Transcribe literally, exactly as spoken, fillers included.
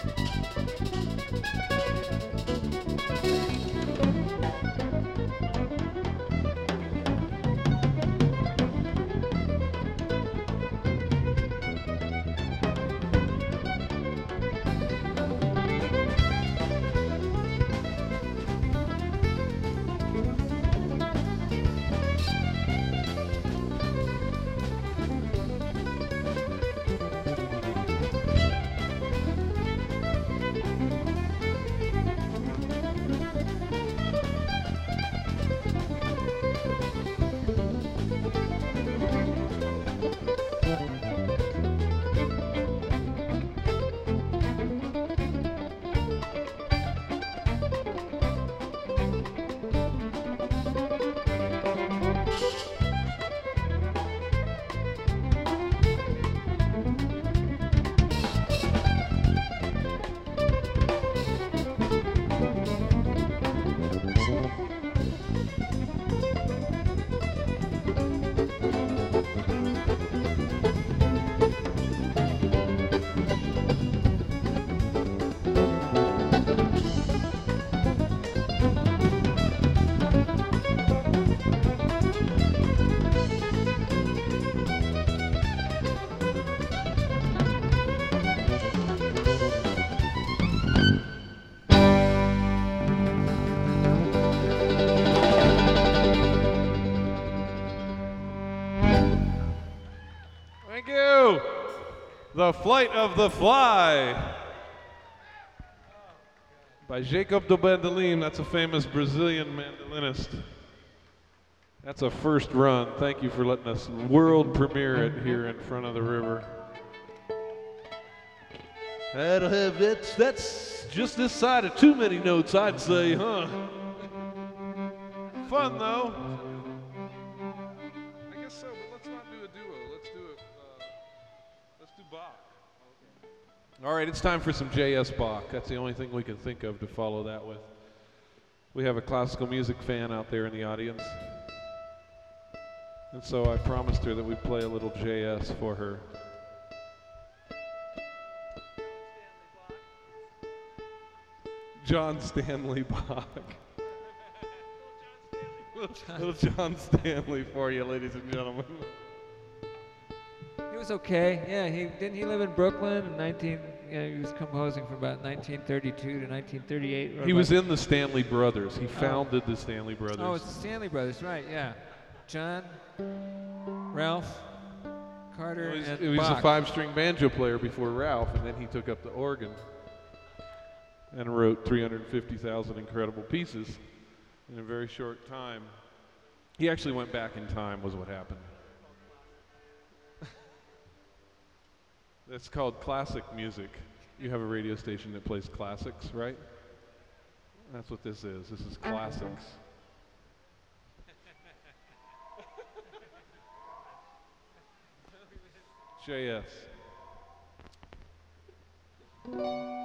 Thank you. The Flight of the Fly by Jacob do Bandolim. That's a famous Brazilian mandolinist. That's a first run. Thank you for letting us world premiere it here in front of the river. That'll have, that's, that's just this side of too many notes, I'd say, huh? Fun, though. I guess so, but let's not do a duo. Let's do it. Uh, let's do Bach. Okay. All right, it's time for some J S Bach. That's the only thing we can think of to follow that with. We have a classical music fan out there in the audience. And so I promised her that we'd play a little J S for her. John Stanley Bach. Little John Stanley for you, ladies and gentlemen. He was okay. Yeah, he didn't he live in Brooklyn in nineteen. Yeah, he was composing from about nineteen thirty-two to nineteen thirty-eight. He was in the Stanley Brothers. He founded oh. the Stanley Brothers. Oh, it's the Stanley Brothers, right? Yeah, John, Ralph, Carter, well, and He was Bach. a five-string banjo player before Ralph, and then he took up the organ and wrote three hundred fifty thousand incredible pieces in a very short time. He actually went back in time, was what happened. That's called classic music. You have a radio station that plays classics, right? That's what this is. This is classics. J S